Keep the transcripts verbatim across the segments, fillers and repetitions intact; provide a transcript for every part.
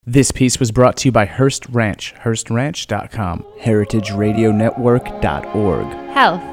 This piece was brought to you by Hearst Ranch, hearst ranch dot com, heritage radio network dot org. Health.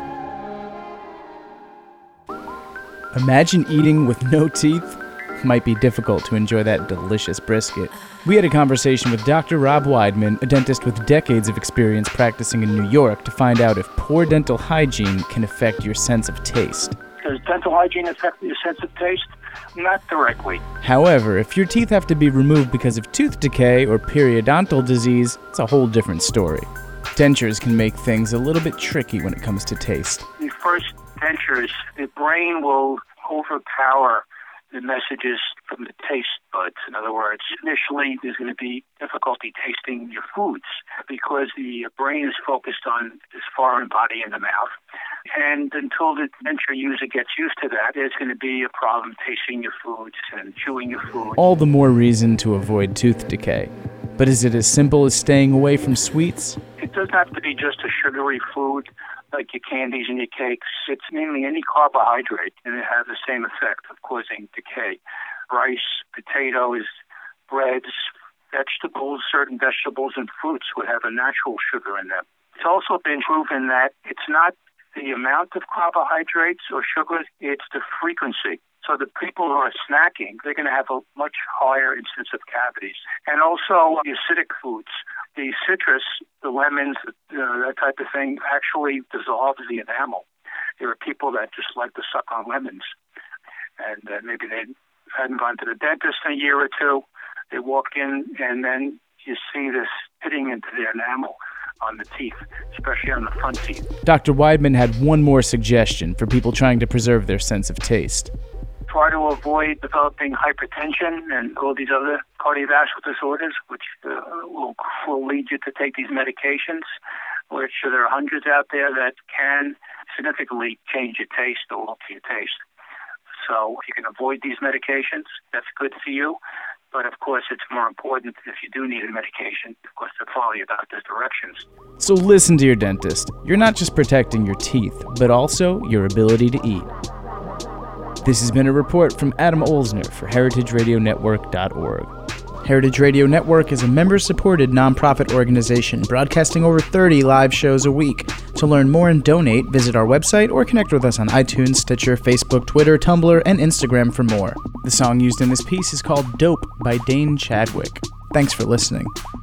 Imagine eating with no teeth. Might be difficult to enjoy that delicious brisket. We had a conversation with Doctor Rob Weidman, a dentist with decades of experience practicing in New York, to find out if poor dental hygiene can affect your sense of taste. Does dental hygiene affect your sense of taste? Not directly. However, if your teeth have to be removed because of tooth decay or periodontal disease, it's a whole different story. Dentures can make things a little bit tricky when it comes to taste. The first dentures, the brain will overpower the messages from the taste buds. In other words, initially there's going to be difficulty tasting your foods because the brain is focused on this foreign body in the mouth. And until the denture user gets used to that, there's going to be a problem tasting your foods and chewing your food. All the more reason to avoid tooth decay. But is it as simple as staying away from sweets? It doesn't have to be just a sugary food like your candies and your cakes. It's mainly any carbohydrate, and it has the same effect of causing decay. Rice, potatoes, breads, vegetables, certain vegetables and fruits would have a natural sugar in them. It's also been proven that it's not the amount of carbohydrates or sugars, it's the frequency. So the people who are snacking, they're going to have a much higher incidence of cavities. And also the acidic foods. The citrus, the lemons, uh, that type of thing actually dissolves the enamel. There are people that just like to suck on lemons. And uh, maybe they hadn't gone to the dentist in a year or two. They walk in and then you see this hitting into the enamel on the teeth, especially on the front teeth. Doctor Weidman had one more suggestion for people trying to preserve their sense of taste. Try to avoid developing hypertension and all these other cardiovascular disorders, which uh, will, will lead you to take these medications, which there are hundreds out there that can significantly change your taste or alter your taste. So if you can avoid these medications, that's good for you. But of course, it's more important if you do need a medication, of course, to follow your doctor's directions. So listen to your dentist. You're not just protecting your teeth, but also your ability to eat. This has been a report from Adam Olsner for heritage radio network dot org. Heritage Radio Network is a member-supported nonprofit organization broadcasting over thirty live shows a week. To learn more and donate, visit our website or connect with us on iTunes, Stitcher, Facebook, Twitter, Tumblr, and Instagram for more. The song used in this piece is called Dope by Dane Chadwick. Thanks for listening.